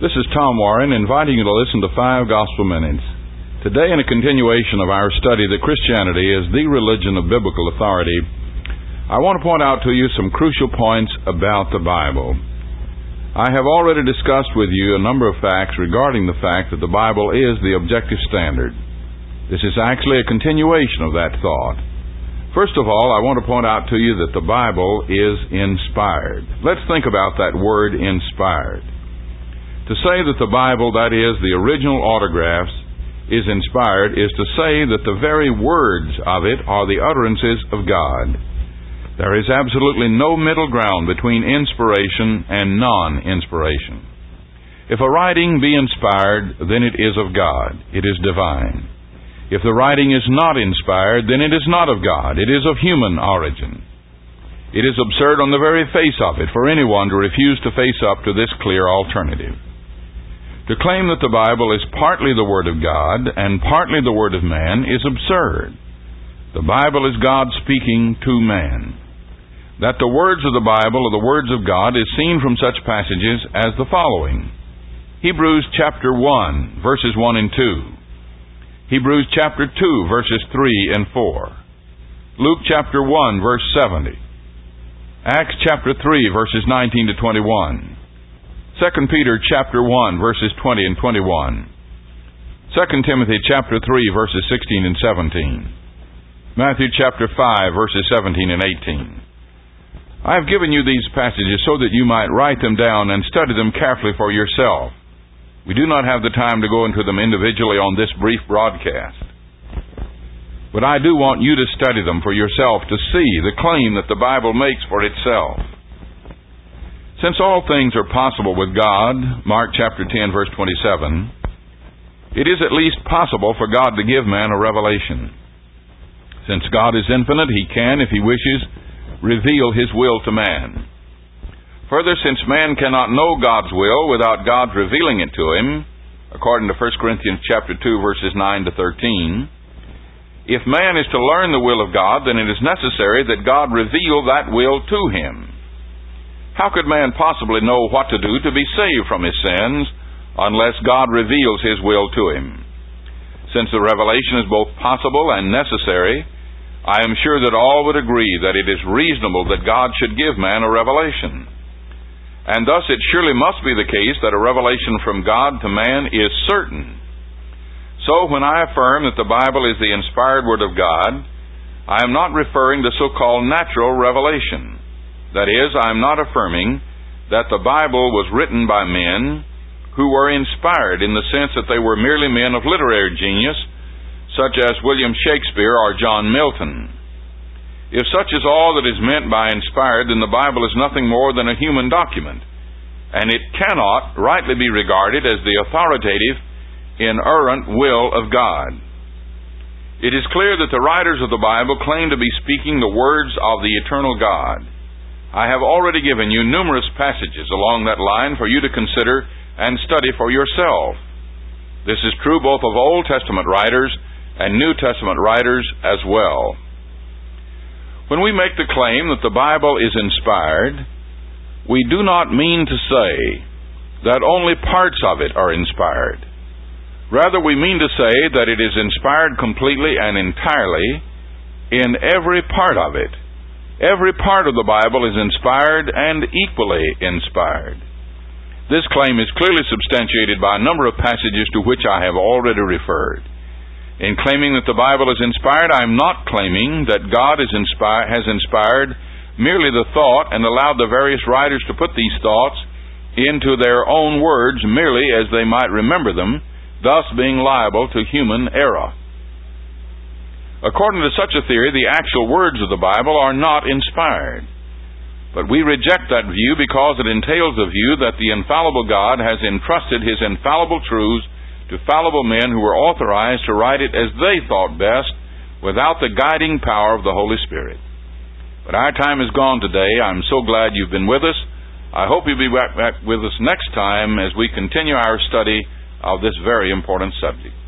This is Tom Warren inviting you to listen to 5 Gospel Minutes. Today, in a continuation of our study that Christianity is the religion of biblical authority, I want to point out to you some crucial points about the Bible. I have already discussed with you a number of facts regarding the fact that the Bible is the objective standard. This is actually a continuation of that thought. First of all, I want to point out to you that the Bible is inspired. Let's think about that word, inspired. To say that the Bible, that is, the original autographs, is inspired is to say that the very words of it are the utterances of God. There is absolutely no middle ground between inspiration and non-inspiration. If a writing be inspired, then it is of God. It is divine. If the writing is not inspired, then it is not of God. It is of human origin. It is absurd on the very face of it for anyone to refuse to face up to this clear alternative. To claim that the Bible is partly the Word of God and partly the Word of man is absurd. The Bible is God speaking to man. That the words of the Bible are the words of God is seen from such passages as the following. Hebrews chapter 1, verses 1 and 2. Hebrews chapter 2, verses 3 and 4. Luke chapter 1, verse 70. Acts chapter 3, verses 19 to 21. 2 Peter chapter 1, verses 20 and 21. 2 Timothy chapter 3, verses 16 and 17. Matthew chapter 5, verses 17 and 18. I have given you these passages so that you might write them down and study them carefully for yourself. We do not have the time to go into them individually on this brief broadcast. But I do want you to study them for yourself to see the claim that the Bible makes for itself. Since all things are possible with God, Mark chapter 10, verse 27, it is at least possible for God to give man a revelation. Since God is infinite, He can, if He wishes, reveal His will to man. Further, since man cannot know God's will without God revealing it to him, according to 1 Corinthians chapter 2, verses 9 to 13, if man is to learn the will of God, then it is necessary that God reveal that will to him. How could man possibly know what to do to be saved from his sins unless God reveals His will to him? Since the revelation is both possible and necessary, I am sure that all would agree that it is reasonable that God should give man a revelation. And thus it surely must be the case that a revelation from God to man is certain. So when I affirm that the Bible is the inspired Word of God, I am not referring to so-called natural revelation. That is, I am not affirming that the Bible was written by men who were inspired in the sense that they were merely men of literary genius, such as William Shakespeare or John Milton. If such is all that is meant by inspired, then the Bible is nothing more than a human document, and it cannot rightly be regarded as the authoritative, inerrant will of God. It is clear that the writers of the Bible claim to be speaking the words of the eternal God. I have already given you numerous passages along that line for you to consider and study for yourself. This is true both of Old Testament writers and New Testament writers as well. When we make the claim that the Bible is inspired, we do not mean to say that only parts of it are inspired. Rather, we mean to say that it is inspired completely and entirely in every part of it. Every part of the Bible is inspired and equally inspired. This claim is clearly substantiated by a number of passages to which I have already referred. In claiming that the Bible is inspired, I am not claiming that God has inspired merely the thought and allowed the various writers to put these thoughts into their own words merely as they might remember them, thus being liable to human error. According to such a theory, the actual words of the Bible are not inspired. But we reject that view because it entails the view that the infallible God has entrusted His infallible truths to fallible men who were authorized to write it as they thought best without the guiding power of the Holy Spirit. But our time is gone today. I'm so glad you've been with us. I hope you'll be back with us next time as we continue our study of this very important subject.